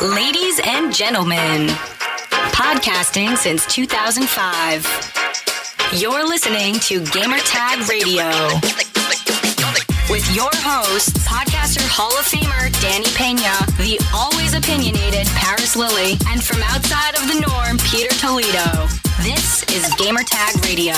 Ladies and gentlemen, podcasting since 2005. You're listening to Gamertag Radio. With your hosts, podcaster Hall of Famer Danny Pena, the always opinionated Paris Lilly, and from outside of the norm, Peter Toledo. This is Gamertag Radio.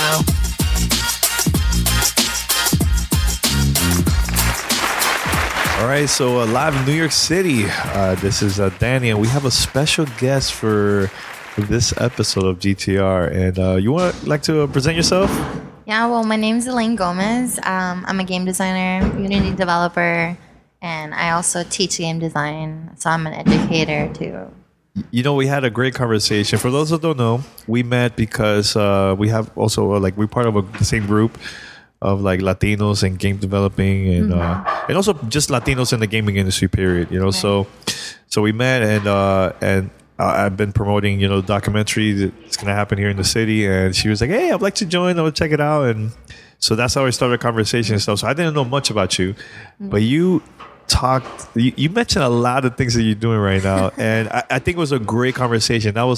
All right, so live in New York City, this is Danny, and we have a special guest for this episode of GTR. And you like to present yourself? Yeah, well, my name's Elaine Gomez. I'm a game designer, Unity developer, and I also teach game design, so I'm an educator too. You know, we had a great conversation. For those who don't know, we met because we have also, we're part of the same group of Latinos and game developing and also just Latinos in the gaming industry, period. You know, right. so we met and I've been promoting, the documentary that's going to happen here in the city. And she was like, hey, I'd like to join. I'll check it out. And so that's how I started a conversation and stuff. So I didn't know much about you, but you mentioned a lot of things that you're doing right now. And I think it was a great conversation. That was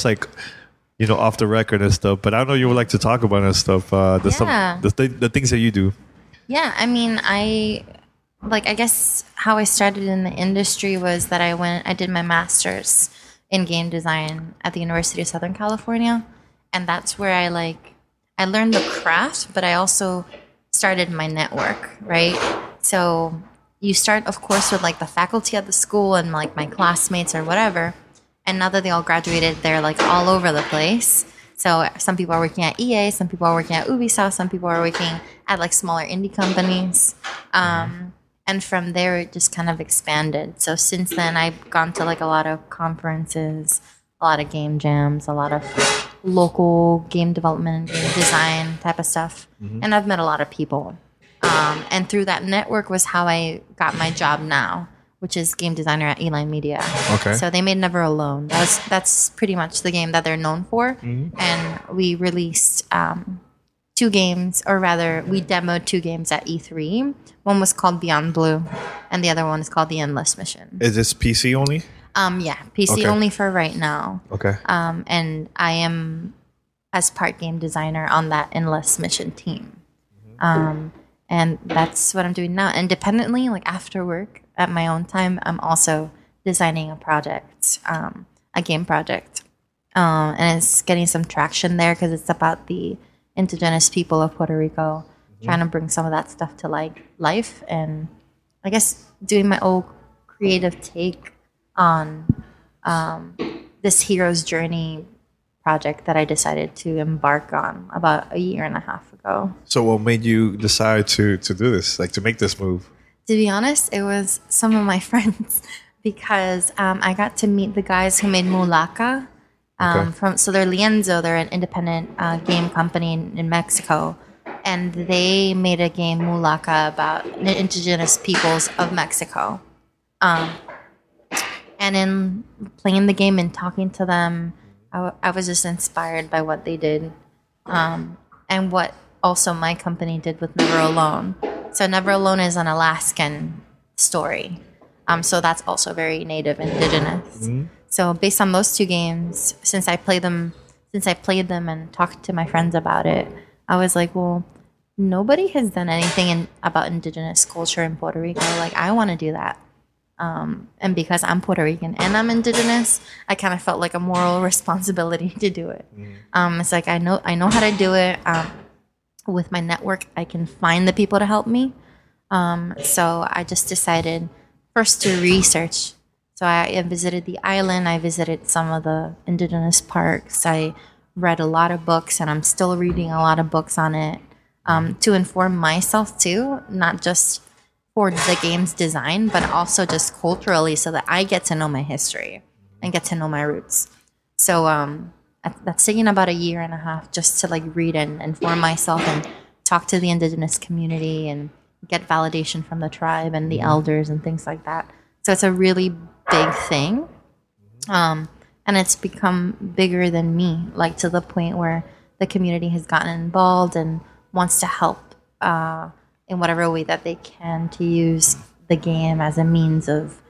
off the record and stuff. But I know you would like to talk about that stuff. The things that you do. Yeah, I mean, I guess how I started in the industry was that I did my master's in game design at the University of Southern California, and that's where I learned the craft, but I also started my network, right? So you start, of course, with the faculty at the school and my classmates or whatever, and now that they all graduated, they're all over the place. So some people are working at EA, some people are working at Ubisoft, some people are working at smaller indie companies. And from there, it just kind of expanded. So since then, I've gone to a lot of conferences, a lot of game jams, a lot of local game development, game design type of stuff. And I've met a lot of people. And through that network was how I got my job now, which is game designer at Eline Media. Okay. So they made Never Alone. That's pretty much the game that they're known for. And we released two games, or rather, we demoed two games at E3. One was called Beyond Blue, and the other one is called The Endless Mission. Is this PC only? Yeah, PC only for right now. Okay. And I am, as part game designer, on that Endless Mission team. And that's what I'm doing now. Independently, after work, at my own time, I'm also designing a project, a game project. And it's getting some traction there because it's about the indigenous people of Puerto Rico, trying to bring some of that stuff to life, and I guess doing my own creative take on this hero's journey project that I decided to embark on about a year and a half ago. So what made you decide to do this, to make this move? To be honest, it was some of my friends because I got to meet the guys who made Mulaka. So they're Lienzo, they're an independent game company in Mexico, and they made a game Mulaka about the indigenous peoples of Mexico. And in playing the game and talking to them, I was just inspired by what they did, and what also my company did with Never Alone. So Never Alone is an Alaskan story, so that's also very native indigenous. So based on those two games, since I played them and talked to my friends about it, I was like, well, nobody has done anything about indigenous culture in Puerto Rico. I want to do that. And because I'm Puerto Rican and I'm indigenous, I kind of felt like a moral responsibility to do it. It's I know how to do it. With my network, I can find the people to help me. So I just decided first to research. So I visited the island. I visited some of the indigenous parks. I read a lot of books, and I'm still reading a lot of books on it to inform myself too, not just for the game's design, but also just culturally, so that I get to know my history and get to know my roots. So that's taking about a year and a half just to read and inform myself and talk to the indigenous community and get validation from the tribe and the elders and things like that. So it's a really big thing. And it's become bigger than me, to the point where the community has gotten involved and wants to help in whatever way that they can to use the game as a means of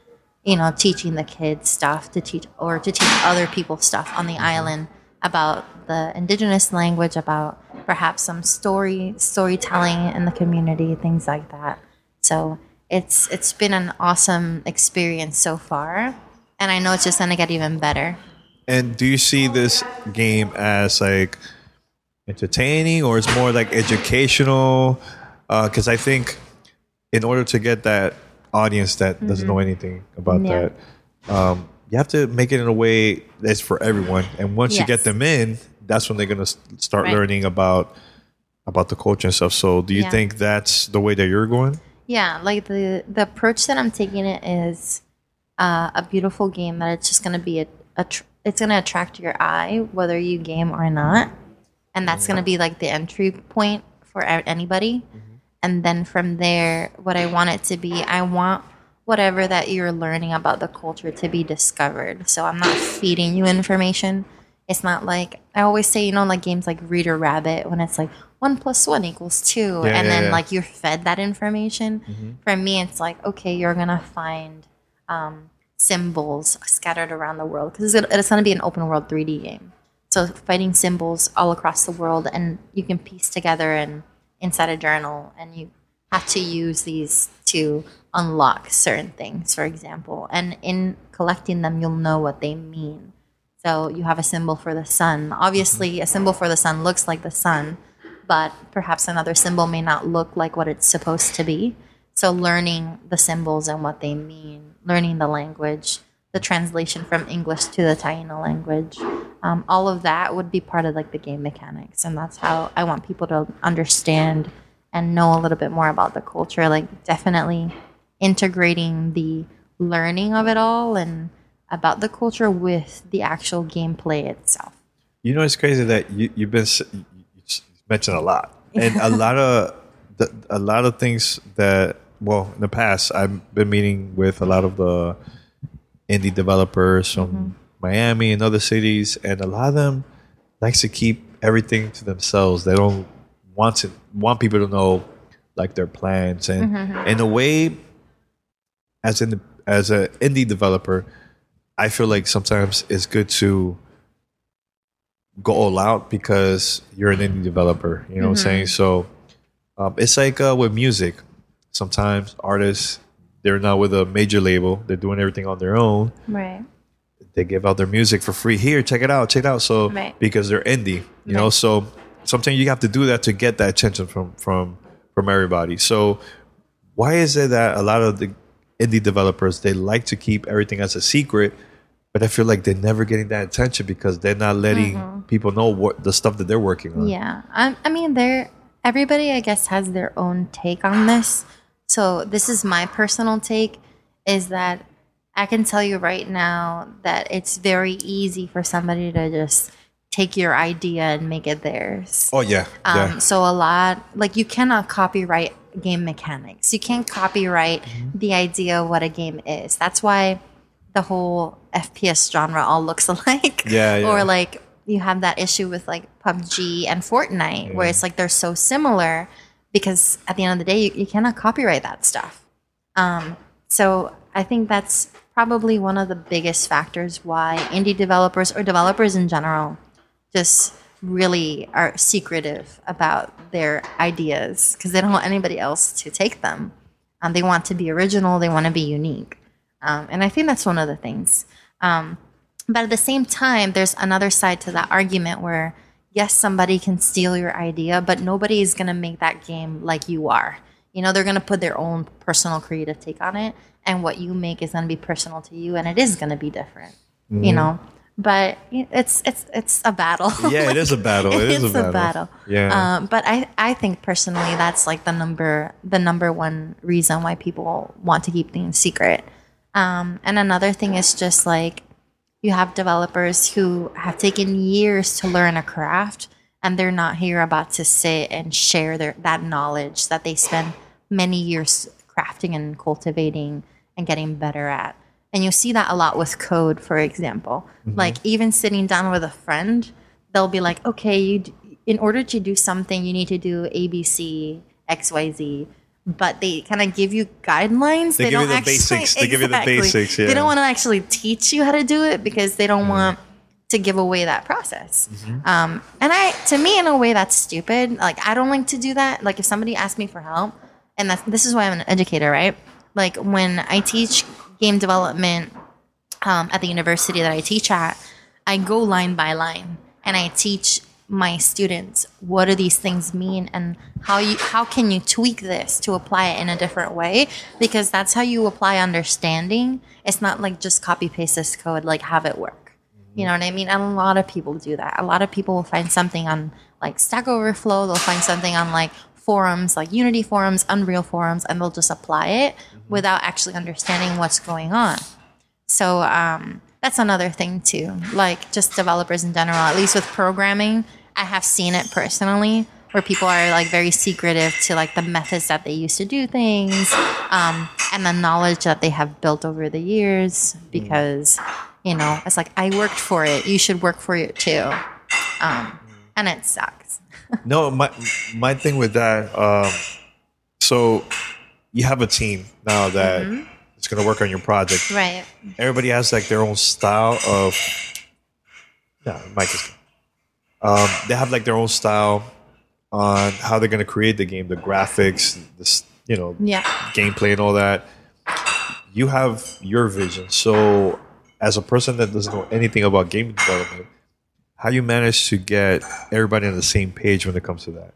teaching the kids stuff to teach other people stuff on the island about the indigenous language, about perhaps some storytelling in the community, things like that. So it's been an awesome experience so far, and I know it's just gonna get even better. And do you see this game as like entertaining, or it's more like educational? Because I think in order to get that audience that doesn't know anything about that, you have to make it in a way that's for everyone. And once you get them in, that's when they're going to start learning about the culture and stuff. So do you think that's the way that you're going? Yeah, like the approach that I'm taking it is a beautiful game that it's just going to be it's going to attract your eye whether you game or not. And that's going to be like the entry point for anybody. And then from there, what I want it to be, I want whatever that you're learning about the culture to be discovered. So I'm not feeding you information. It's not like, I always say, like games like Reader Rabbit, when it's like 1 + 1 = 2. Then like you're fed that information. For me, it's like, okay, you're going to find symbols scattered around the world. Because it's going to be an open world 3D game. So fighting symbols all across the world, and you can piece together and inside a journal, and you have to use these to unlock certain things, for example. And in collecting them, you'll know what they mean. So you have a symbol for the sun. Obviously, a symbol for the sun looks like the sun, but perhaps another symbol may not look like what it's supposed to be. So learning the symbols and what they mean, learning the language, the translation from English to the Taino language, all of that would be part of like the game mechanics. And that's how I want people to understand and know a little bit more about the culture. Like definitely integrating the learning of it all and about the culture with the actual gameplay itself. It's crazy that you mentioned a lot, and a lot of things that, well, in the past I've been meeting with a lot of the indie developers from Miami and other cities, and a lot of them likes to keep everything to themselves. They don't want people to know like their plans, and in a way, as an indie developer, I feel like sometimes it's good to go all out because you're an indie developer. You know what I'm saying? So it's like with music. Sometimes artists, they're not with a major label. They're doing everything on their own. Right. They give out their music for free. Here, check it out. So because they're indie, you know. So sometimes you have to do that to get that attention from everybody. So why is it that a lot of the indie developers, they like to keep everything as a secret, but I feel like they're never getting that attention because they're not letting people know what the stuff that they're working on? Yeah, I mean, everybody, I guess, has their own take on this. So this is my personal take, is that I can tell you right now that it's very easy for somebody to just take your idea and make it theirs. Oh, yeah. So a lot, like you cannot copyright game mechanics. You can't copyright the idea of what a game is. That's why the whole FPS genre all looks alike. Yeah. Or like you have that issue with like PUBG and Fortnite where it's like they're so similar because at the end of the day, you cannot copyright that stuff. So I think that's probably one of the biggest factors why indie developers or developers in general just really are secretive about their ideas because they don't want anybody else to take them. They want to be original. They want to be unique. And I think that's one of the things. But at the same time, there's another side to that argument where, yes, somebody can steal your idea, but nobody is going to make that game like you are. They're going to put their own personal creative take on it. And what you make is going to be personal to you. And it is going to be different, But it's a battle. Yeah, it is a battle. It is a battle. Yeah. But I think personally that's like the number one reason why people want to keep things secret. And another thing is just like you have developers who have taken years to learn a craft, and they're not here about to sit and share that knowledge that they spend many years crafting and cultivating and getting better at. And you see that a lot with code, for example. Like even sitting down with a friend, they'll be like, okay, in order to do something, you need to do ABC, XYZ. but they kind of give you guidelines. They give you the basics. They give you the basics. Yeah. They don't want to actually teach you how to do it because they don't want to give away that process. And to me, in a way, that's stupid. Like, I don't like to do that. Like, if somebody asks me for help, and this is why I'm an educator, right? Like, when I teach game development at the university that I teach at, I go line by line and I teach my students what do these things mean and how can you tweak this to apply it in a different way, because that's how you apply understanding. It's not like just copy paste this code, like have it work. You know what I mean? And a lot of people do that. A lot of people will find something on like Stack Overflow, they'll find something on like forums like Unity forums, Unreal forums, and they'll just apply it without actually understanding what's going on. So that's another thing too, like just developers in general, at least with programming, I have seen it personally where people are like very secretive to like the methods that they use to do things and the knowledge that they have built over the years, because, you know, it's like, I worked for it, you should work for it too. And it sucks. No, my thing with that, so you have a team now that it's going to work on your project. Right. Everybody has like their own style of, Mike is they have like their own style on how they're going to create the game, the graphics, this, you know, gameplay and all that. You have your vision. So as a person that doesn't know anything about game development, how you manage to get everybody on the same page when it comes to that?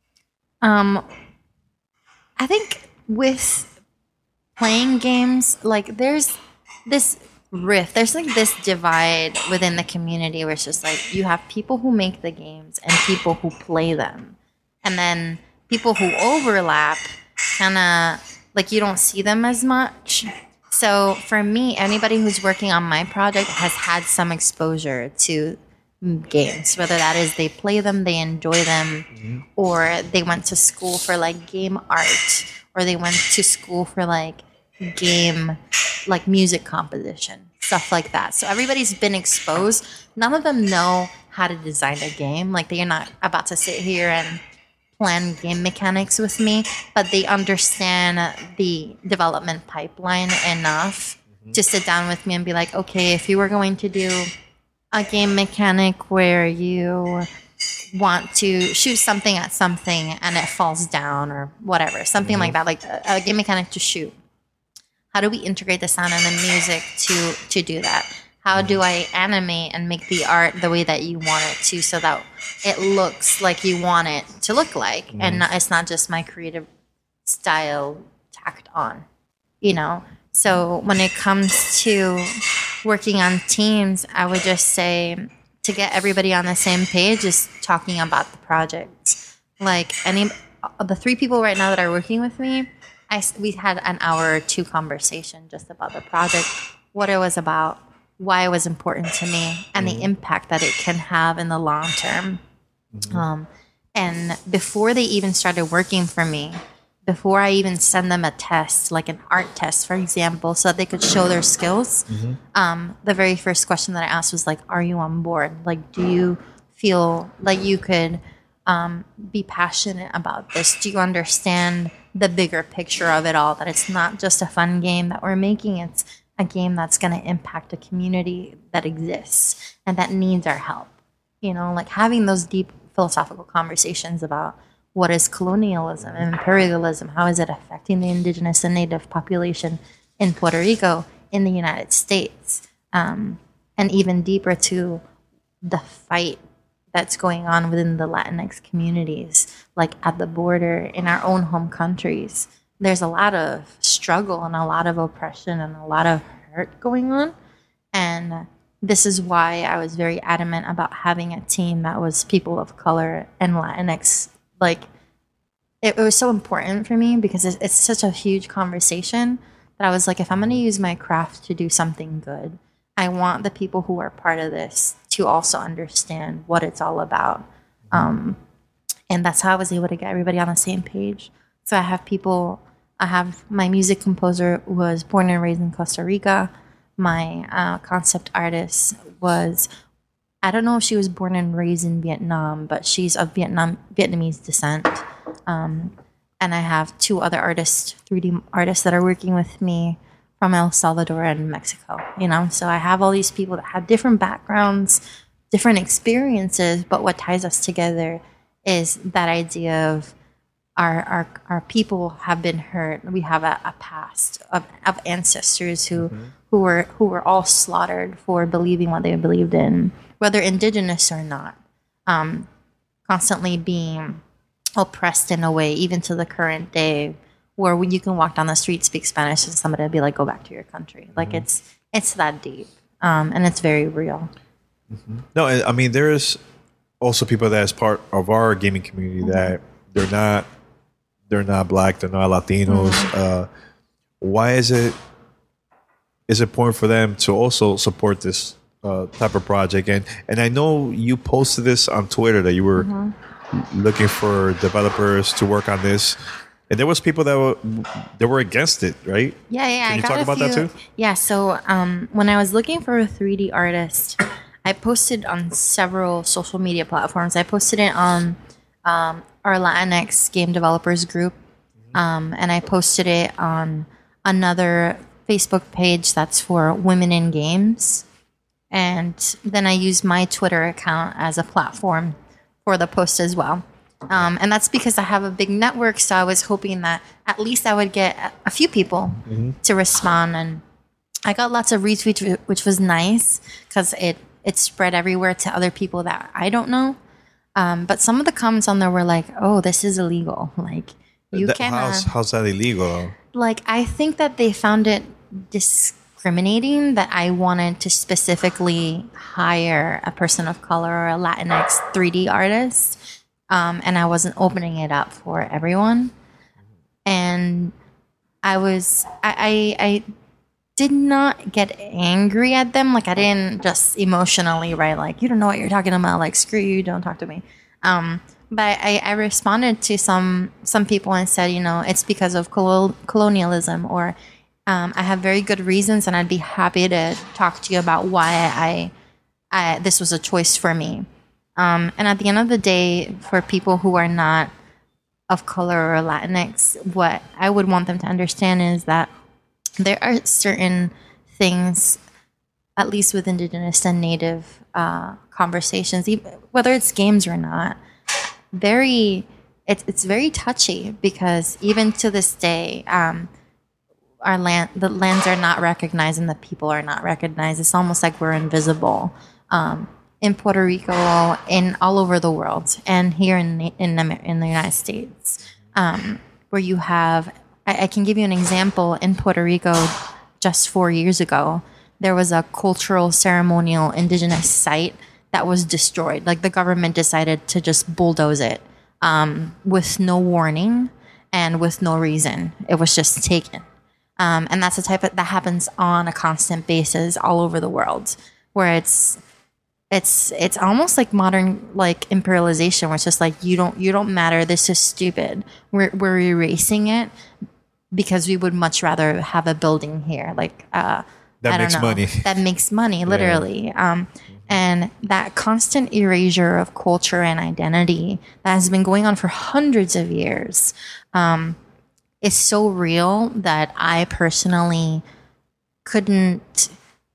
I think with playing games, like there's this rift, there's like this divide within the community where it's just like you have people who make the games and people who play them. And then people who overlap kind of like you don't see them as much. So for me, anybody who's working on my project has had some exposure to games, whether that is they play them, they enjoy them, or they went to school for like game art, or they went to school for like game, like music composition, stuff like that. So everybody's been exposed. None of them know how to design a game. Like they're not about to sit here and plan game mechanics with me, but they understand the development pipeline enough to sit down with me and be like, okay, if you were going to do a game mechanic where you want to shoot something at something and it falls down or whatever, something like that, like a game mechanic to shoot. How do we integrate the sound and the music to do that? How do I animate and make the art the way that you want it to, so that it looks like you want it to look like, and it's not just my creative style tacked on, you know? So when it comes to working on teams, I would just say to get everybody on the same page is talking about the project. Like the 3 people right now that are working with me, we had an hour or 2 conversation just about the project, what it was about, why it was important to me, and the impact that it can have in the long term. And before they even started working for me, before I even send them a test, like an art test, for example, so that they could show their skills, the very first question that I asked was like, are you on board? Like, do you feel like you could be passionate about this? Do you understand the bigger picture of it all, that it's not just a fun game that we're making, it's a game that's going to impact a community that exists and that needs our help? You know, like having those deep philosophical conversations about what is colonialism and imperialism, how is it affecting the indigenous and native population in Puerto Rico, in the United States, and even deeper to the fight that's going on within the Latinx communities, like at the border, in our own home countries. There's a lot of struggle and a lot of oppression and a lot of hurt going on. And this is why I was very adamant about having a team that was people of color and Latinx. Like, it was so important for me because it's such a huge conversation that I was like, if I'm going to use my craft to do something good, I want the people who are part of this to also understand what it's all about. And that's how I was able to get everybody on the same page. So I have my music composer who was born and raised in Costa Rica. My concept artist was, I don't know if she was born and raised in Vietnam, but she's of Vietnamese descent. and I have 2 other artists, 3D artists that are working with me from El Salvador and Mexico, So I have all these people that have different backgrounds, different experiences, but what ties us together is that idea of our people have been hurt. We have a past of ancestors who were all slaughtered for believing what they believed in, whether indigenous or not, constantly being oppressed in a way, even to the current day, where when you can walk down the street, speak Spanish, and somebody will be like, "Go back to your country." Like it's that deep, and it's very real. No, I mean there's also people that is part of our gaming community that they're not Black, they're not Latinos. Why is it important for them to also support this type of project? And I know you posted this on Twitter that you were looking for developers to work on this. And there was people that were against it, right? Yeah. Can you talk about that too? Yeah. So when I was looking for a 3D artist, I posted on several social media platforms. I posted it on our Latinx game developers group, and I posted it on another Facebook page that's for women in games. And then I used my Twitter account as a platform for the post as well. And that's because I have a big network, so I was hoping that at least I would get a few people to respond. And I got lots of retweets, which was nice because it spread everywhere to other people that I don't know. But some of the comments on there were like, "Oh, this is illegal. Like, you can't." How's that illegal? Like, I think that they found it discriminating that I wanted to specifically hire a person of color or a Latinx 3D artist. And I wasn't opening it up for everyone. And I did not get angry at them. Like, I didn't just emotionally write, like, "You don't know what you're talking about. Like, screw you, don't talk to me." But I responded to some people and said, it's because of colonialism, or I have very good reasons, and I'd be happy to talk to you about why this was a choice for me. And at the end of the day, for people who are not of color or Latinx, what I would want them to understand is that there are certain things, at least with Indigenous and Native conversations, whether it's games or not, it's very touchy, because even to this day, the lands are not recognized and the people are not recognized. It's almost like we're invisible. In Puerto Rico, all over the world, and here in the United States, where you have, I can give you an example. In Puerto Rico, just 4 years ago, there was a cultural ceremonial indigenous site that was destroyed. Like, the government decided to just bulldoze it with no warning and with no reason. It was just taken, and that's the type that happens on a constant basis all over the world, where it's almost like modern, like, imperialization, where it's just like, you don't matter. This is stupid. We're erasing it because we would much rather have a building here. Like, that makes money. That makes money, literally. Yeah. And that constant erasure of culture and identity that has been going on for hundreds of years is so real that I personally couldn't,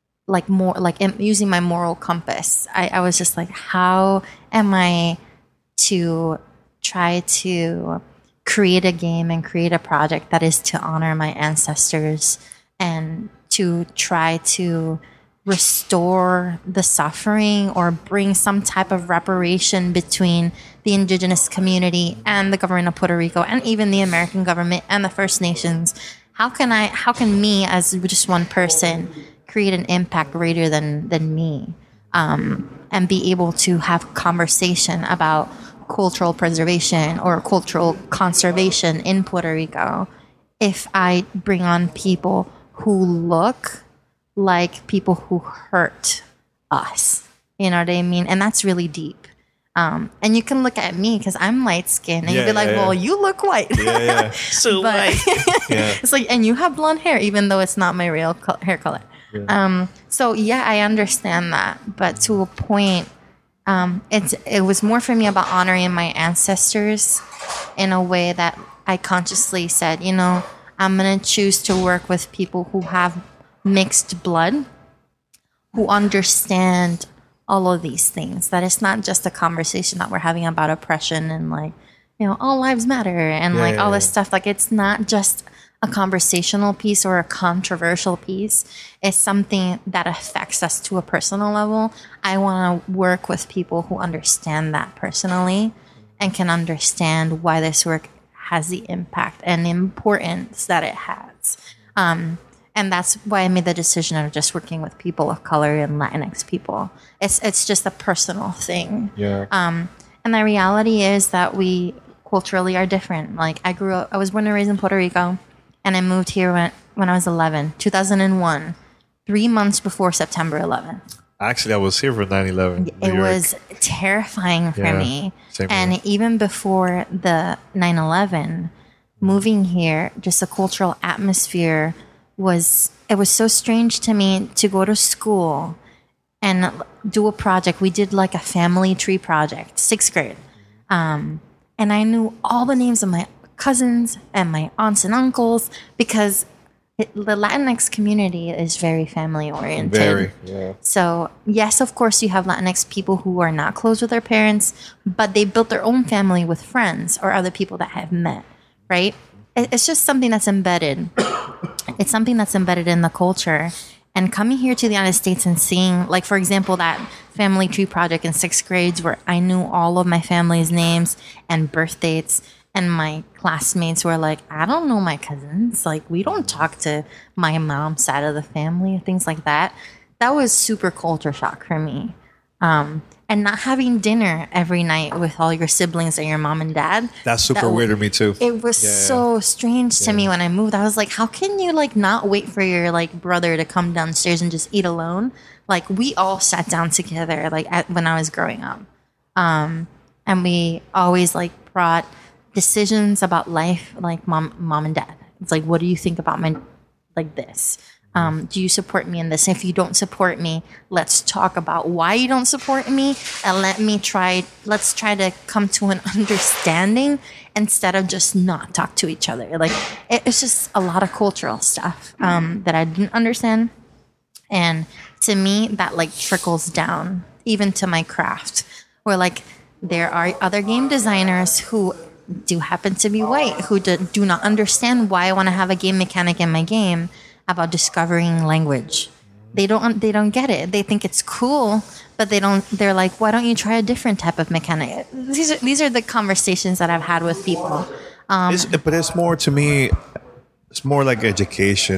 using my moral compass, I was just like, how am I to try to create a game and create a project that is to honor my ancestors and to try to restore the suffering or bring some type of reparation between the indigenous community and the government of Puerto Rico, and even the American government and the First Nations? How can me, as just one person, create an impact greater than me, and be able to have conversation about cultural preservation or cultural conservation in Puerto Rico if I bring on people who look like people who hurt us? You know what I mean? And that's really deep. And you can look at me because I'm light skinned, and you'd be like, "Well, you look white." Yeah. So white. It's like, and you have blonde hair, even though it's not my real hair color. Yeah. So yeah, I understand that, but to a point, it was more for me about honoring my ancestors in a way that I consciously said, you know, I'm going to choose to work with people who have mixed blood, who understand all of these things, that it's not just a conversation that we're having about oppression and like, you know, all lives matter and all this stuff. Like, it's not just a conversational piece or a controversial piece. It's something that affects us to a personal level. I want to work with people who understand that personally and can understand why this work has the impact and importance that it has. And that's why I made the decision of just working with people of color and Latinx people. It's just a personal thing. Yeah. And the reality is that we culturally are different. Like, I was born and raised in Puerto Rico, and I moved here when I was 11, 2001, 3 months before September 11th. Actually, I was here for 9/11. It was terrifying for me. Same And here. even before the 9/11, moving here, just the cultural atmosphere was so strange to me to go to school and do a project. We did like a family tree project, 6th grade. And I knew all the names of my cousins and my aunts and uncles because the Latinx community is very family oriented. Very, yeah. So, yes, of course, you have Latinx people who are not close with their parents, but they built their own family with friends or other people that have met, right? It's just something that's embedded. It's something that's embedded in the culture. And coming here to the United States and seeing, like, for example, that family tree project in 6th grade where I knew all of my family's names and birth dates, and my classmates were like, I don't know my cousins. Like, we don't talk to my mom's side of the family, things like that. That was super culture shock for me. And not having dinner every night with all your siblings and your mom and dad. That's super weird to me too. It was so strange to me when I moved. I was like, how can you like not wait for your like brother to come downstairs and just eat alone? Like, we all sat down together like when I was growing up. And we always like brought decisions about life, like mom and dad. It's like, what do you think about this? Do you support me in this? If you don't support me, let's talk about why you don't support me, and let's try to come to an understanding instead of just not talk to each other. Like, it's just a lot of cultural stuff that I didn't understand. And to me, that like trickles down even to my craft, where like there are other game designers who do happen to be white, who do not understand why I want to have a game mechanic in my game about discovering language. They don't get it. They think it's cool, but they're like, why don't you try a different type of mechanic? These are the conversations that I've had with people. But it's more, to me, it's more like education.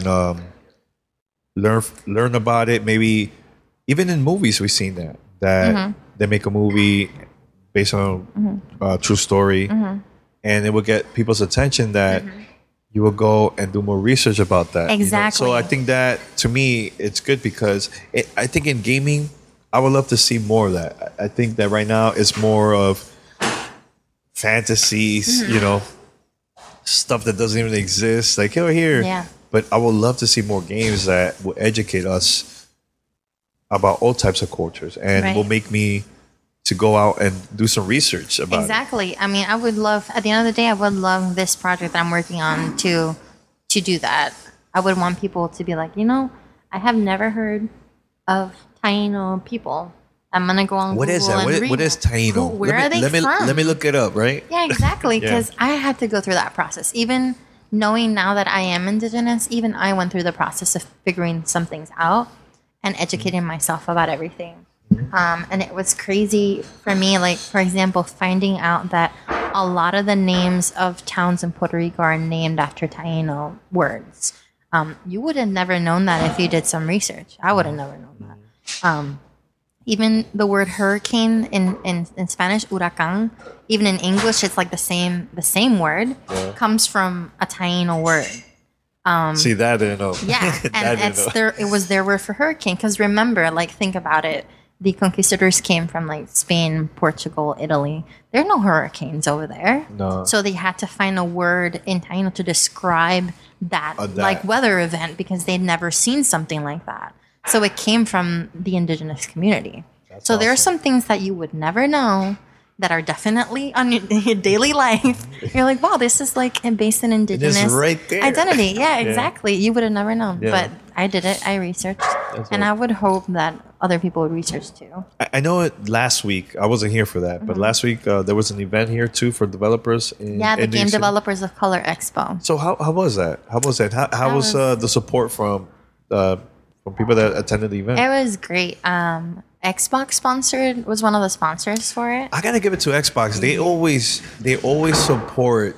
Learn about it. Maybe even in movies we've seen that they make a movie based on a true story, and it will get people's attention that you will go and do more research about that. Exactly. You know? So I think that, to me, it's good because I think in gaming, I would love to see more of that. I think that right now it's more of fantasies, you know, stuff that doesn't even exist. Like, oh, here. Yeah. But I would love to see more games that will educate us about all types of cultures and will make me to go out and do some research about Exactly. I mean, I would love, at the end of the day, I would love this project that I'm working on to do that. I would want people to be like, you know, I have never heard of Taino people. I'm going to go on What Google is that? and read What is Taino? Where are they from? Let me look it up, right? Yeah, exactly. Because I had to go through that process. Even knowing now that I am Indigenous, even I went through the process of figuring some things out and educating myself about everything. And it was crazy for me, like, for example, finding out that a lot of the names of towns in Puerto Rico are named after Taino words. You would have never known that if you did some research. I would have never known that. Even the word hurricane in Spanish, huracán, even in English, it's like the same word, comes from a Taino word. See, that I didn't know. Yeah, and it was their word for hurricane. Because remember, like, think about it. The conquistadors came from like Spain, Portugal, Italy. There are no hurricanes over there. No. So they had to find a word in Taino to describe that like weather event because they'd never seen something like that. So it came from the indigenous community. So there are some things that you would never know that are definitely on your daily life. You're like, wow, this is like based in indigenous right there. identity. Yeah, exactly. You would have never known. Yeah. But I did it. I researched. I would hope that other people would research too. I know it last week. I wasn't here for that, but last week there was an event here too for developers. The in Game New York City. Developers of Color Expo. So how was that? How was that? How was the support from people that attended the event? It was great. Xbox was one of the sponsors for it. I gotta give it to Xbox. They always support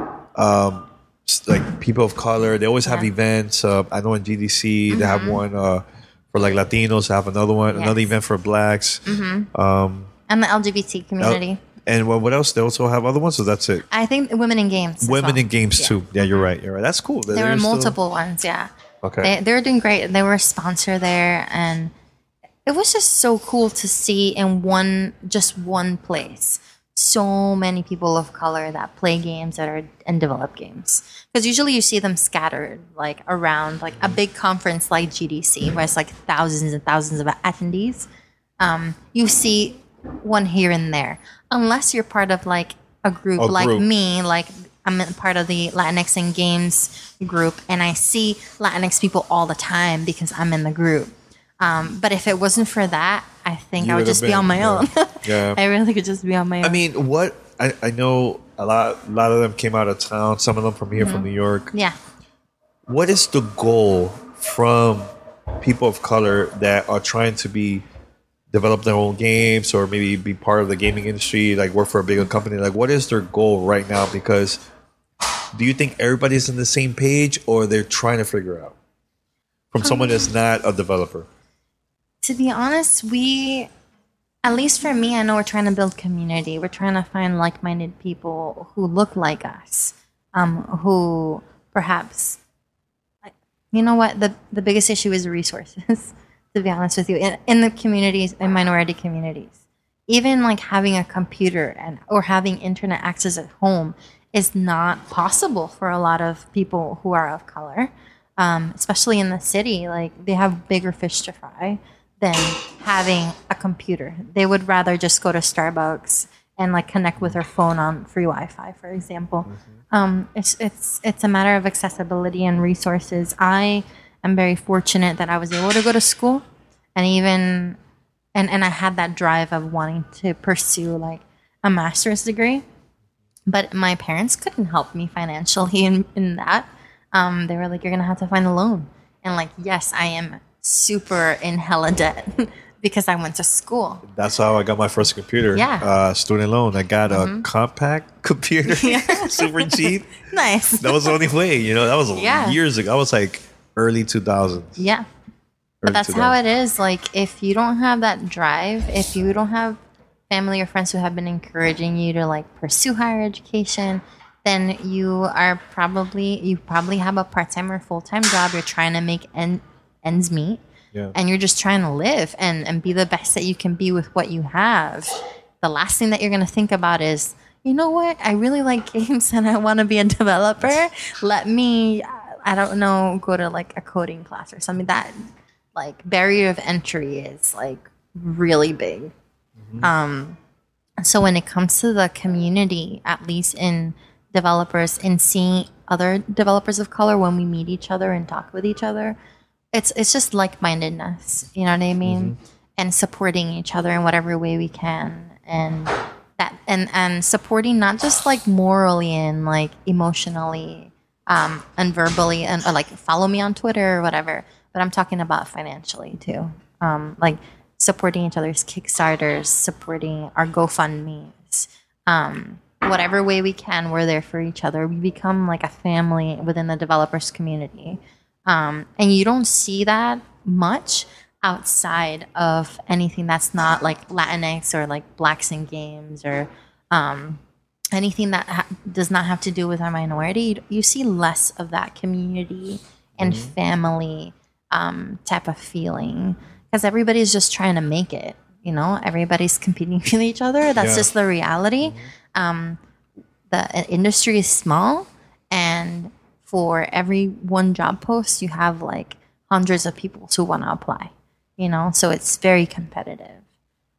like people of color. They always have events. I know in GDC they have one for like Latinos. They have another one, another event for Blacks, and the LGBT community. And what else? They also have other ones. So that's it. I think Women in Games. Women in Games too. Yeah, you're right. You're right. That's cool. There were multiple ones. Yeah. Okay. They were doing great. They were a sponsor there, and it was just so cool to see in one place so many people of color that play games and develop games. Because usually you see them scattered like around like a big conference like GDC where it's like thousands and thousands of attendees. You see one here and there, unless you're part of like a group like me, like I'm part of the Latinx in Games group, and I see Latinx people all the time because I'm in the group. But if it wasn't for that, I think I would just be on my own. Yeah. I really could just be on my own. I mean, I know a lot of them came out of town. Some of them from here, from New York. Yeah. What is the goal from people of color that are trying to develop their own games or maybe be part of the gaming industry, like work for a bigger company? Like, what is their goal right now? Because do you think everybody's on the same page, or they're trying to figure out from someone that's not a developer? To be honest, at least for me, I know we're trying to build community. We're trying to find like-minded people who look like us, who perhaps, you know what, the biggest issue is resources, to be honest with you, in the communities, in minority communities. Even like having a computer or having internet access at home is not possible for a lot of people who are of color, especially in the city. Like, they have bigger fish to fry than having a computer. They would rather just go to Starbucks and like connect with their phone on free Wi-Fi, for example. It's a matter of accessibility and resources. I am very fortunate that I was able to go to school, and I had that drive of wanting to pursue like a master's degree, but my parents couldn't help me financially in that. They were like, "You're gonna have to find a loan," and like, yes, I am super in hella debt because I went to school. That's how I got my first computer. Yeah. Student loan. I got a compact computer, super cheap. Nice. That was the only way, that was years ago. I was like early 2000s. Yeah. But that's how it is. Like, if you don't have that drive, if you don't have family or friends who have been encouraging you to like pursue higher education, then you probably have a part-time or full-time job. You're trying to make ends meet, and you're just trying to live and be the best that you can be with what you have. The last thing that you're going to think about is, you know what, I really like games and I want to be a developer. Let me, I don't know, go to like a coding class or something. That like barrier of entry is like really big. So when it comes to the community, at least in developers, in seeing other developers of color when we meet each other and talk with each other, it's just like-mindedness, you know what I mean? And supporting each other in whatever way we can, and that and supporting not just like morally and like emotionally and verbally, and or like follow me on Twitter or whatever, but I'm talking about financially too. Like supporting each other's Kickstarters, supporting our GoFundMes, whatever way we can, we're there for each other. We become like a family within the developers community. And you don't see that much outside of anything that's not like Latinx or like Blacks in Games or anything that does not have to do with our minority. You see less of that community and family type of feeling, because everybody's just trying to make it. Everybody's competing with each other. That's just the reality. The industry is small, and for every one job post, you have like hundreds of people who want to apply, so it's very competitive.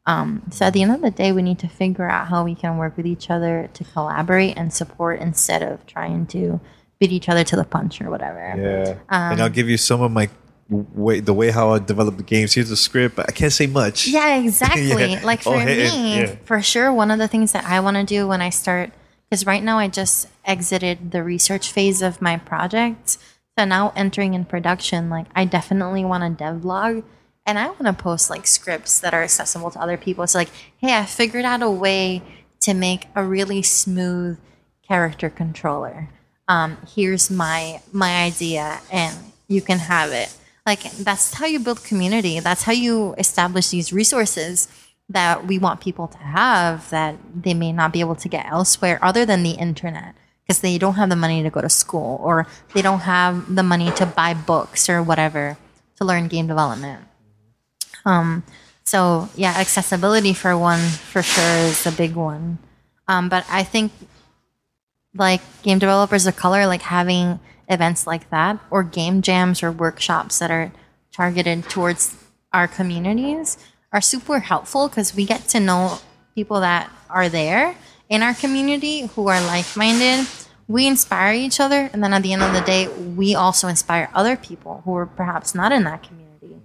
So at the end of the day, we need to figure out how we can work with each other to collaborate and support instead of trying to beat each other to the punch or whatever. Yeah. And I'll give you some of my the way how I develop the games. Here's the script, but I can't say much. Yeah, exactly. Yeah. Like for me, for sure, one of the things that I want to do when I start, because right now I just exited the research phase of my project. So now entering in production, like I definitely want a devlog. And I want to post like scripts that are accessible to other people. So like, hey, I figured out a way to make a really smooth character controller. Here's my idea, and you can have it. Like that's how you build community. That's how you establish these resources that we want people to have that they may not be able to get elsewhere other than the internet, because they don't have the money to go to school or they don't have the money to buy books or whatever to learn game development. So yeah, accessibility for sure is a big one. But I think like game developers of color, like having events like that or game jams or workshops that are targeted towards our communities are super helpful, because we get to know people that are there in our community who are like-minded. We inspire each other, and then at the end of the day, we also inspire other people who are perhaps not in that community.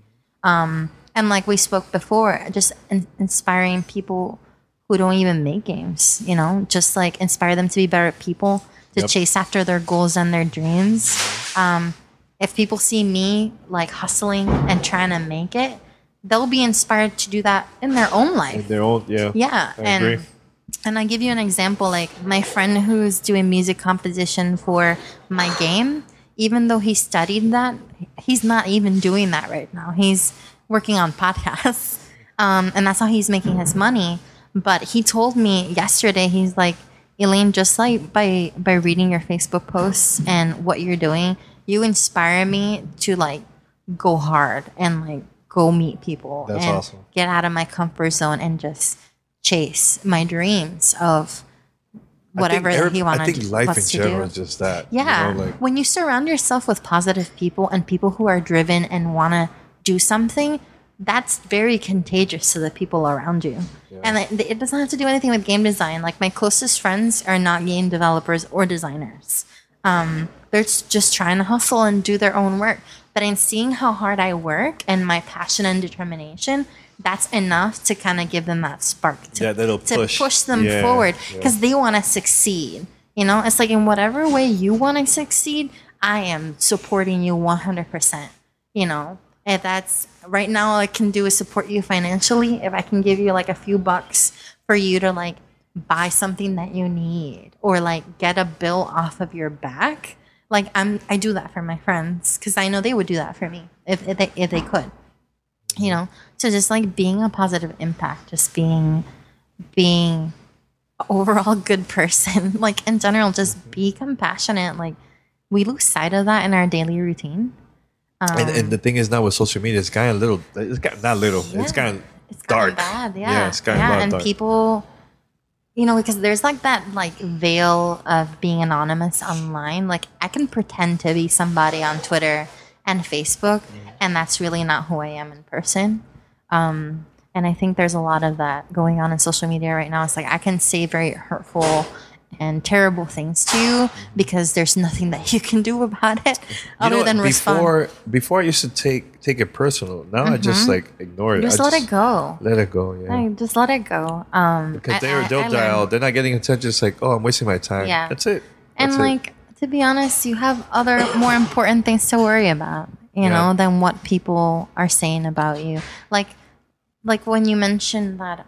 And like we spoke before, just inspiring people who don't even make games, just like inspire them to be better people, to chase after their goals and their dreams. If people see me like hustling and trying to make it, they'll be inspired to do that in their own life. Yeah. I agree. And I give you an example, like my friend who's doing music composition for my game, even though he studied that, he's not even doing that right now. He's working on podcasts, and that's how he's making his money. But he told me yesterday, he's like, Elaine, just like by reading your Facebook posts and what you're doing, you inspire me to like go hard and like go meet people. That's and awesome. Get out of my comfort zone and just chase my dreams of whatever he wanted. I think life in general is just that. Yeah. When you surround yourself with positive people and people who are driven and want to do something, that's very contagious to the people around you. Yeah. And it doesn't have to do anything with game design. Like my closest friends are not game developers or designers. They're just trying to hustle and do their own work. But in seeing how hard I work and my passion and determination, that's enough to kind of give them that spark to push them forward, because they want to succeed. It's like in whatever way you want to succeed, I am supporting you 100%. If that's right now, all I can do is support you financially. If I can give you like a few bucks for you to like buy something that you need or like get a bill off of your back, like I do that for my friends, because I know they would do that for me if they could. So just like being a positive impact, just being an overall good person, like in general, just be compassionate. Like we lose sight of that in our daily routine. And the thing is now with social media, it's gotten it's gotten dark. Bad, it's gotten and dark. People, because there's like that like veil of being anonymous online. Like I can pretend to be somebody on Twitter and Facebook, and that's really not who I am in person. And I think there's a lot of that going on in social media right now. It's like I can say very hurtful and terrible things to you because there's nothing that you can do about it other than respond. Before I used to take it personal. Now I just like ignore it. Just let it go. Let it go. Yeah. Just let it go. Because they're not getting attention. It's like, oh, I'm wasting my time. Yeah. That's it. And like, to be honest, you have other more important things to worry about, than what people are saying about you. Like when you mentioned that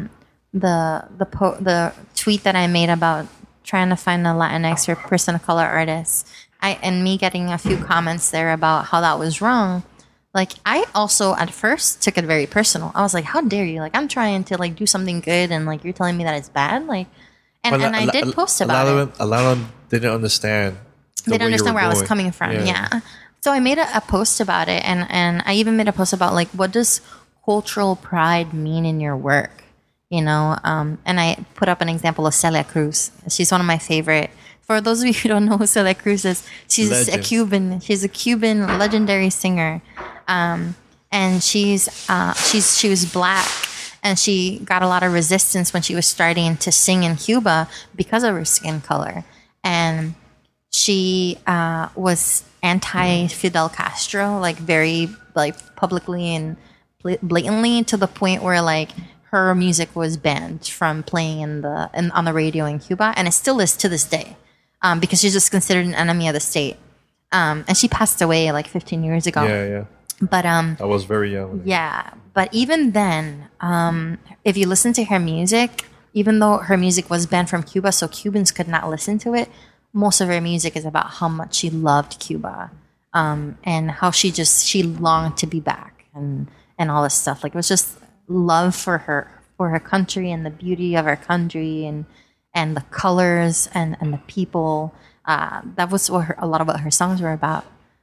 the tweet that I made about trying to find a Latinx or person of color artist, and me getting a few comments there about how that was wrong. Like I also at first took it very personal. I was like, how dare you? Like I'm trying to like do something good, and like you're telling me that it's bad. Like, and I did post about it. A lot of them didn't understand. They didn't understand where I was coming from. Yeah. So I made a post about it, and I even made a post about like, what does cultural pride mean in your work? And I put up an example of Celia Cruz. She's one of my favorite. For those of you who don't know who Celia Cruz is, she's a Cuban. She's a Cuban legendary singer, and she was black, And she got a lot of resistance when she was starting to sing in Cuba because of her skin color. And she was anti-Fidel Castro, like very like publicly and blatantly, to the point where like her music was banned from playing on the radio in Cuba, and it still is to this day, because she's just considered an enemy of the state. And she passed away like 15 years ago. Yeah. But I was very young. yeah, but even then, if you listen to her music, even though her music was banned from Cuba, so Cubans could not listen to it, most of her music is about how much she loved Cuba, and how she longed to be back, and all this stuff. Like, it was just love for her country and the beauty of her country, and the colors and the people. That was a lot of what her songs were about.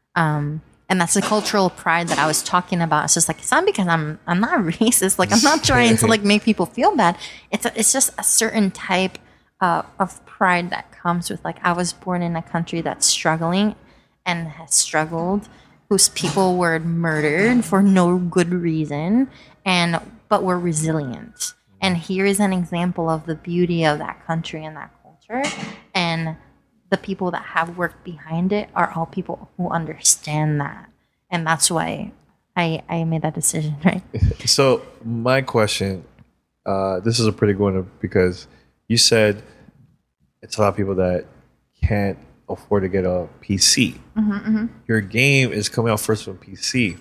And that's the cultural pride that I was talking about. It's just like, it's not because I'm not racist. Like, I'm not trying to like make people feel bad. It's just a certain type of pride that comes with, like, I was born in a country that's struggling and has struggled, whose people were murdered for no good reason, but we're resilient. And here is an example of the beauty of that country and that culture. And the people that have worked behind it are all people who understand that. And that's why I made that decision, right? So my question, this is a pretty good one, because you said it's a lot of people that can't afford to get a PC. Your game is coming out first on PC.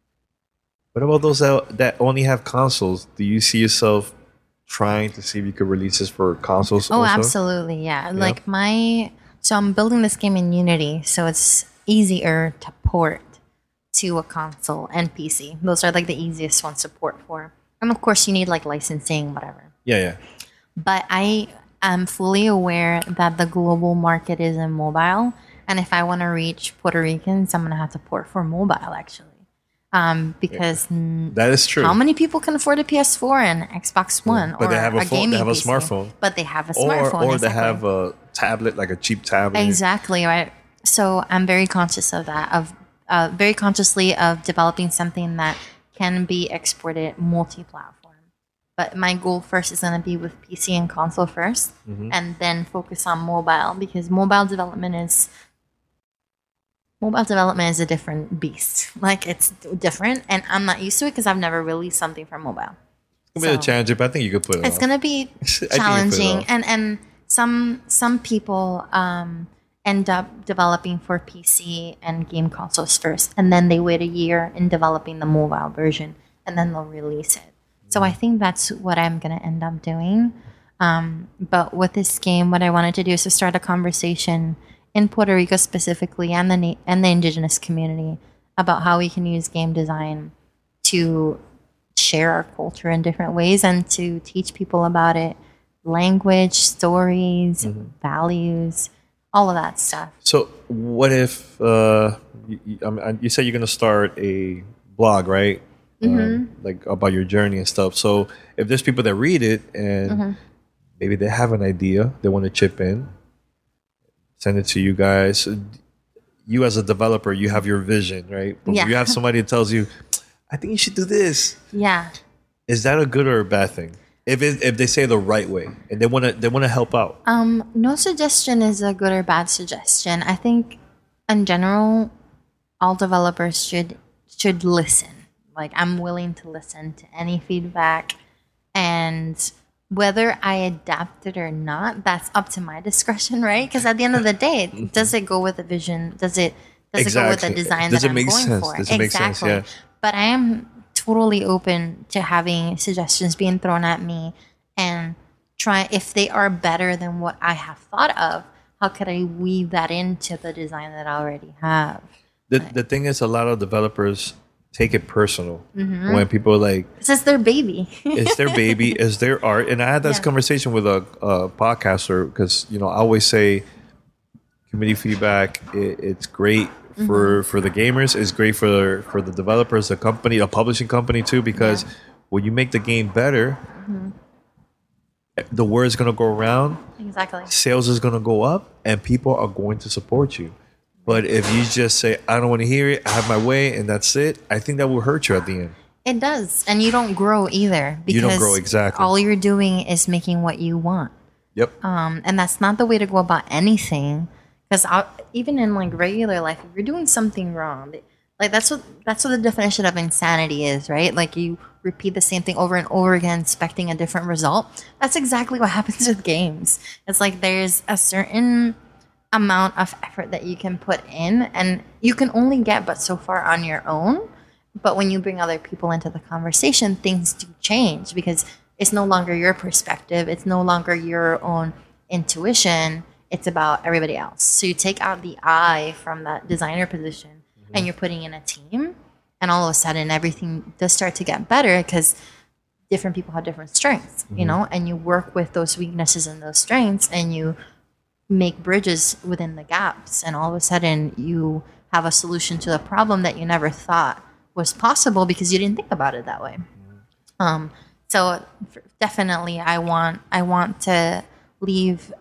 What about those that only have consoles? Do you see yourself trying to see if you could release this for consoles Oh, also? absolutely, yeah. Like so I'm building this game in Unity, so it's easier to port to a console and PC. Those are like the easiest ones to port for. And of course, you need like licensing, whatever. Yeah. But I am fully aware that the global market is in mobile. And if I want to reach Puerto Ricans, I'm going to have to port for mobile, actually. Because that is true. How many people can afford a PS4 and Xbox One but or they have a phone, gaming they have a PC? smartphone. But they have a smartphone. Or they have a tablet, like a cheap tablet. Exactly, right. So I'm very conscious of that, very consciously of developing something that can be exported multi-platform. But my goal first is going to be with PC and console first, and then focus on mobile, because mobile development is a different beast. Like, it's different, and I'm not used to it because I've never released something for mobile. It's going to be a challenge, but I think you could put it It's going to be challenging, and some people end up developing for PC and game consoles first, and then they wait a year in developing the mobile version, and then they'll release it. So I think that's what I'm going to end up doing. But with this game, what I wanted to do is to start a conversation in Puerto Rico specifically, and the indigenous community, about how we can use game design to share our culture in different ways and to teach people about it. Language, stories, values, all of that stuff. So what if you said you're going to start a blog, right? Like about your journey and stuff. So if there's people that read it and maybe they have an idea, they want to chip in, send it to you guys. You as a developer, you have your vision, right? But you have somebody that tells you, I think you should do this. Yeah. Is that a good or a bad thing? If they say the right way and they want to help out. No suggestion is a good or bad suggestion. I think in general, all developers should listen. Like, I'm willing to listen to any feedback, and whether I adapt it or not, that's up to my discretion, right? Because at the end of the day, does it go with the vision? Does it go with the design that I'm going for? Does it make sense? Yeah. But I am totally open to having suggestions being thrown at me, and try, if they are better than what I have thought of, how could I weave that into the design that I already have? The thing is, a lot of developers take it personal when people are like, it's their baby. It's their baby, it's their art. And I had this conversation with a podcaster, because I always say community feedback, it's great for the gamers, it's great for the developers, the company, the publishing company too, because when you make the game better, the word is going to go around. Exactly. Sales is going to go up, and people are going to support you. But if you just say, I don't want to hear it, I have my way, and that's it, I think that will hurt you at the end. It does. And you don't grow either. Because You don't grow, exactly. all you're doing is making what you want. Yep. And that's not the way to go about anything. Because even in like regular life, if you're doing something wrong, like that's what the definition of insanity is, right? Like you repeat the same thing over and over again, expecting a different result. That's exactly what happens with games. It's like there's a certain amount of effort that you can put in, and you can only get but so far on your own. But when you bring other people into the conversation, things do change because it's no longer your perspective. It's no longer your own intuition. It's about everybody else. So you take out the I from that designer position and you're putting in a team. And all of a sudden, everything does start to get better because different people have different strengths, you know, and you work with those weaknesses and those strengths and you make bridges within the gaps. And all of a sudden, you have a solution to a problem that you never thought was possible because you didn't think about it that way. So definitely, I want to leave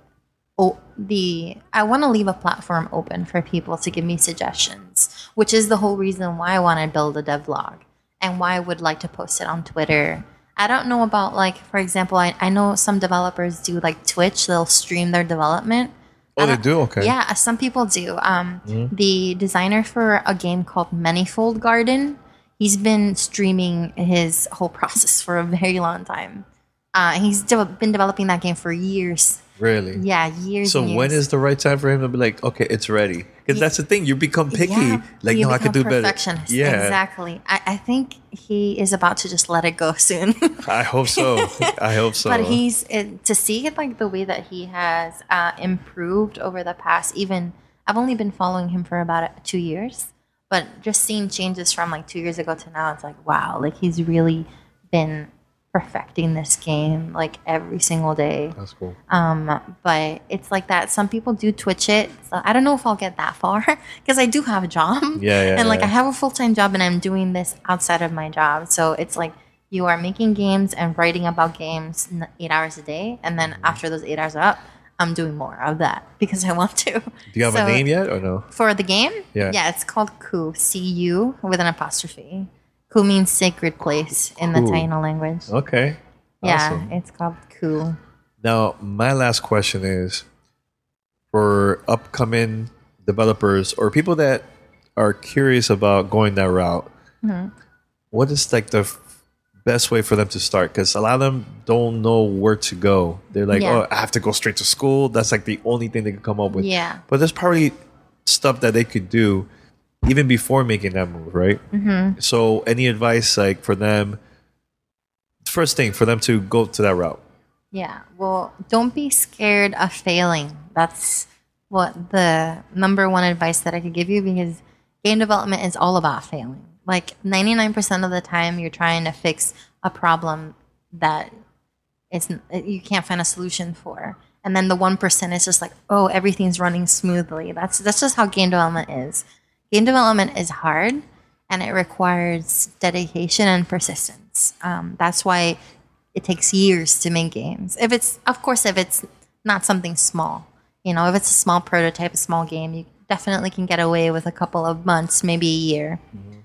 a platform open for people to give me suggestions, which is the whole reason why I want to build a devlog and why I would like to post it on Twitter. I don't know about, like, for example, I know some developers do like Twitch. They'll stream their development. Oh, they do? Okay. Yeah, some people do. The designer for a game called Manifold Garden, he's been streaming his whole process for a very long time. He's been developing that game for years. Really? Yeah, years. So and years. when is the right time for him to be like, okay, it's ready? Because that's the thing. You become picky. Yeah, like, you no, I could do better. Perfectionist. Yeah. Exactly. I think he is about to just let it go soon. I hope so. I hope so. But to see like the way that he has improved over the past, even I've only been following him for about 2 years, but just seeing changes from like 2 years ago to now, it's like, wow, like he's really been perfecting this game like every single day. That's cool. But it's like that. Some people do Twitch it. So I don't know if I'll get that far because I do have a job. Yeah. And like I have a full-time job and I'm doing this outside of my job. So it's like you are making games and writing about games 8 hours a day. And then after those 8 hours are up, I'm doing more of that because I want to. Do you have a name yet or no? For the game? Yeah. Yeah, it's called Ku, C-U with an apostrophe. Ku means sacred place in the Cool. Taino language. Okay. Yeah, Awesome. it's called Ku. Now, my last question is for upcoming developers or people that are curious about going that route, what is like the best way for them to start? Because a lot of them don't know where to go. They're like, Yeah. oh, I have to go straight to school. That's like the only thing they can come up with. Yeah. But there's probably stuff that they could do even before making that move, right? So any advice like for them, first thing for them to go to that route? Yeah, well, don't be scared of failing. That's what the number one advice that I could give you because game development is all about failing. Like 99% of the time, you're trying to fix a problem that you can't find a solution for. And then the 1% is just like, oh, everything's running smoothly. That's just how game development is. Game development is hard and it requires dedication and persistence. That's why it takes years to make games. If it's not something small, if it's a small prototype, a small game, you definitely can get away with a couple of months, maybe a year.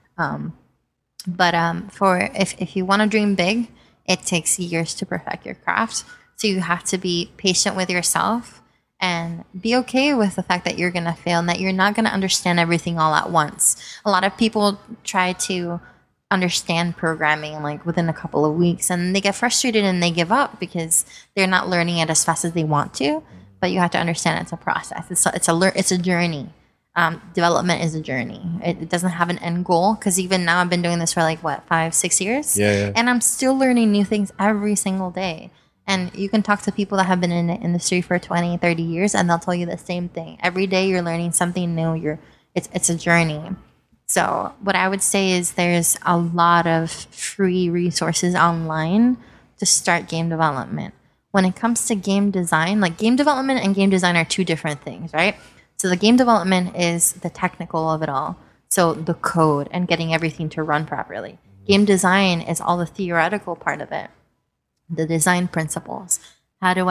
But if you want to dream big, it takes years to perfect your craft. So you have to be patient with yourself and be okay with the fact that you're going to fail and that you're not going to understand everything all at once. A lot of people try to understand programming like within a couple of weeks and they get frustrated and they give up because they're not learning it as fast as they want to. But you have to understand it's a process. It's a journey. Development is a journey. It doesn't have an end goal because even now I've been doing this for 5-6 years. Yeah. And I'm still learning new things every single day. And you can talk to people that have been in the industry for 20, 30 years, and they'll tell you the same thing. Every day you're learning something new. It's a journey. So what I would say is there's a lot of free resources online to start game development. When it comes to game design, like game development and game design are two different things, right? So the game development is the technical of it all. So the code and getting everything to run properly. Game design is all the theoretical part of it. The design principles. How does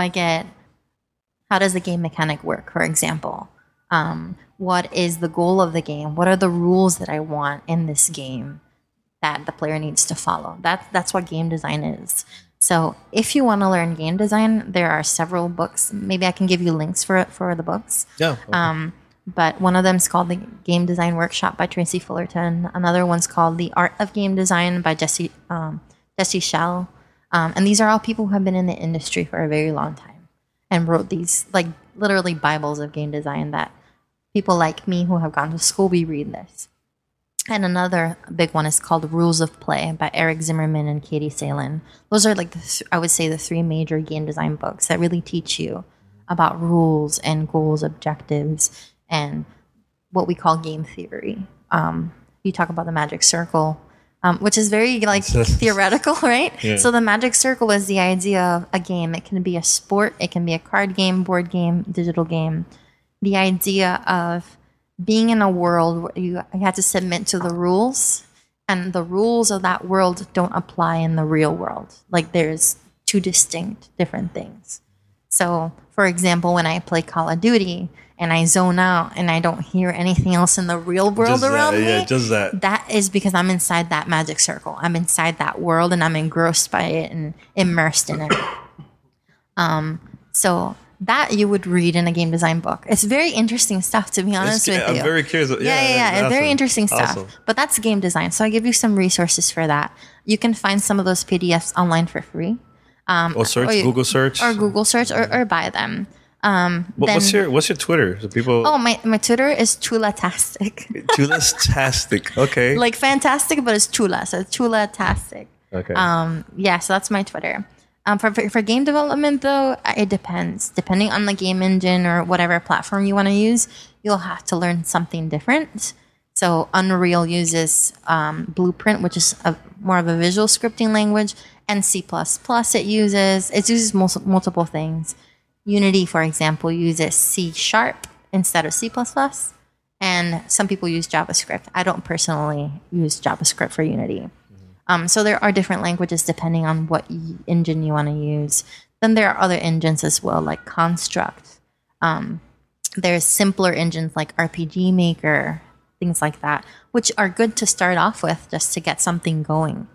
the game mechanic work, for example? What is the goal of the game? What are the rules that I want in this game? that the player needs to follow. That's what game design is. So if you want to learn game design, there are several books. Maybe I can give you links for the books. Yeah. Okay. But one of them is called the Game Design Workshop by Tracy Fullerton. Another one's called The Art of Game Design by Jesse Schell. And these are all people who have been in the industry for a very long time and wrote these like literally Bibles of game design that people like me who have gone to school, we read this. And another big one is called Rules of Play by Eric Zimmerman and Katie Salen. Those are like, I would say, the three major game design books that really teach you about rules and goals, objectives, and what we call game theory. You talk about the magic circle, which is very like theoretical, right? Yeah. So the magic circle is the idea of a game. It can be a sport, it can be a card game, board game, digital game. The idea of being in a world where you have to submit to the rules, and the rules of that world don't apply in the real world. Like there's two distinct different things. So, for example, when I play Call of Duty and I zone out and I don't hear anything else in the real world around me, just that. That is because I'm inside that magic circle. I'm inside that world and I'm engrossed by it and immersed in it. So that you would read in a game design book. It's very interesting stuff, to be honest with you. I'm very curious. Yeah. Awesome. Very interesting stuff. Awesome. But that's game design. So I give you some resources for that. You can find some of those PDFs online for free. Or Google search. Or Google search or buy them. What's your Twitter? So people. Oh, my Twitter is Chulatastic. Chulatastic. Okay. Like fantastic, but it's Chula. So it's Chulatastic. Okay. So that's my Twitter. For game development, though, it depends. Depending on the game engine or whatever platform you want to use, you'll have to learn something different. So Unreal uses Blueprint, which is more of a visual scripting language, and C++ it uses multiple things. Unity, for example, uses C# instead of C++, and some people use JavaScript. I don't personally use JavaScript for Unity. So there are different languages depending on what engine you want to use. Then there are other engines as well, like Construct. There's simpler engines like RPG Maker, things like that, which are good to start off with just to get something going.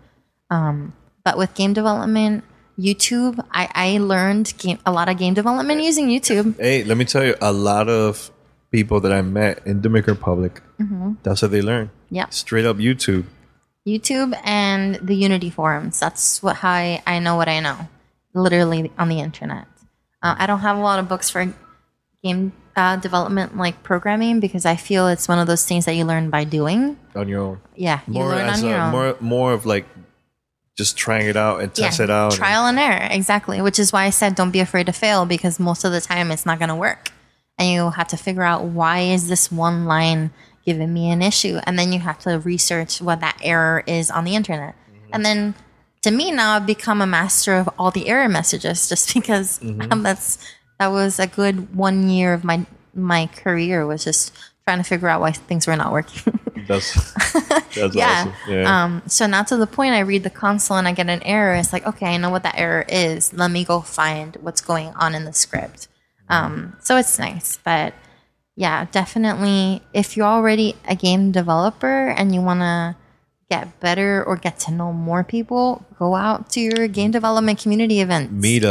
But with game development, YouTube, I learned a lot of game development using YouTube. Hey, let me tell you, a lot of people that I met in Dominican Republic, that's how they learn. Yeah. Straight up YouTube. YouTube and the Unity forums. That's how I know what I know. Literally on the internet. I don't have a lot of books for game development like programming because I feel it's one of those things that you learn by doing. On your own. Yeah, you learn on your own. More of like just trying it out and test it out. Trial and error, exactly. Which is why I said don't be afraid to fail because most of the time it's not going to work. And you have to figure out why is this one line giving me an issue, and then you have to research what that error is on the internet. And then to me now I've become a master of all the error messages just because that was a good 1 year of my career was just trying to figure out why things were not working. That's awesome. Yeah. So now to the point I read the console and I get an error. It's like, okay, I know what that error is. Let me go find what's going on in the script. So it's nice, but yeah, definitely. If you're already a game developer and you want to get better or get to know more people, go out to your game development community events.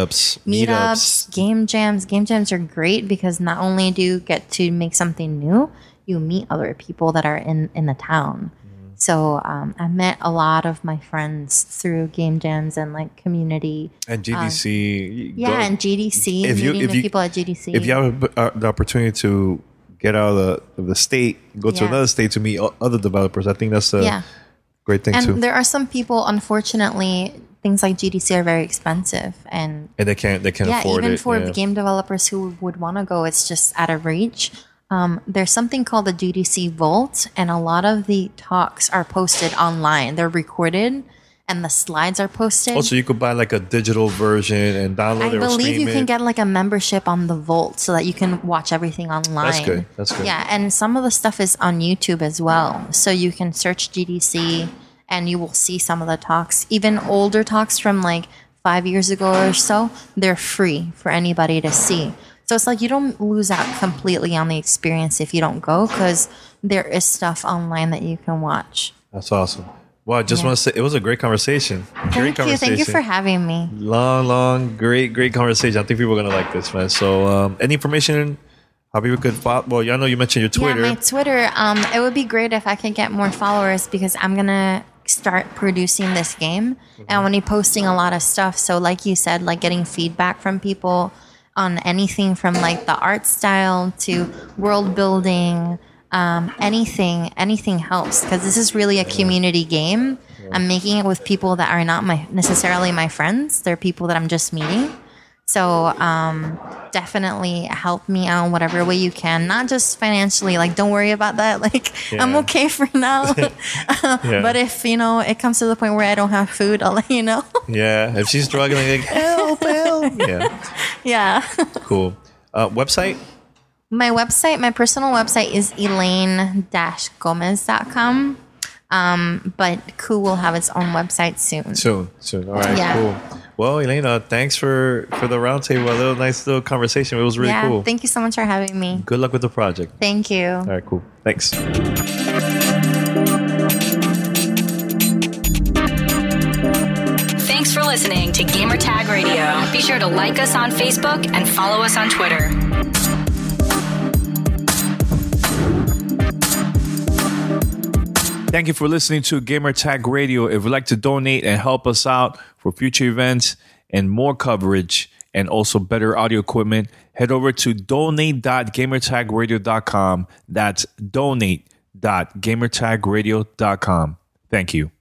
Meetups, game jams. Game jams are great because not only do you get to make something new, you meet other people that are in the town. So I met a lot of my friends through game jams and like community. And GDC. And GDC, meeting the people at GDC. If you have the opportunity to get out of the state, go to another state to meet other developers, I think that's a great thing too. And there are some people, unfortunately, things like GDC are very expensive. And they can't afford it. Even for the game developers who would want to go, it's just out of reach. There's something called the GDC Vault, and a lot of the talks are posted online. They're recorded, and the slides are posted. Also, you could buy like a digital version and download it or stream it. I believe you can get like a membership on the Vault so that you can watch everything online. That's good. Yeah, and some of the stuff is on YouTube as well. So you can search GDC, and you will see some of the talks. Even older talks from like 5 years ago or so, they're free for anybody to see. So it's like you don't lose out completely on the experience if you don't go because there is stuff online that you can watch. That's awesome. Well, I just want to say it was a great conversation. Thank you for having me. Long, great conversation. I think people are gonna like this, man. So, any information how people could follow? Well, I know you mentioned your Twitter. Yeah, my Twitter. It would be great if I could get more followers because I'm gonna start producing this game, and I'm gonna be posting a lot of stuff. So, like you said, like getting feedback from people on anything from like the art style to world building. Anything helps because this is really a community game. I'm making it with people that are not necessarily my friends. They're people that I'm just meeting. So definitely help me out in whatever way you can. Not just financially. Like, don't worry about that. Like, I'm okay for now. But if, it comes to the point where I don't have food, I'll let you know. Yeah. If she's struggling, like, help. Yeah. Cool. Website? My personal website is elaine-gomez.com. But Ku will have its own website soon. Soon. All right, cool. Well, Elaine, thanks for the roundtable. Nice little conversation. It was really cool. Thank you so much for having me. Good luck with the project. Thank you. All right, cool. Thanks. Thanks for listening to Gamertag Radio. Be sure to like us on Facebook and follow us on Twitter. Thank you for listening to Gamertag Radio. If you'd like to donate and help us out for future events and more coverage and also better audio equipment, head over to donate.gamertagradio.com. That's donate.gamertagradio.com. Thank you.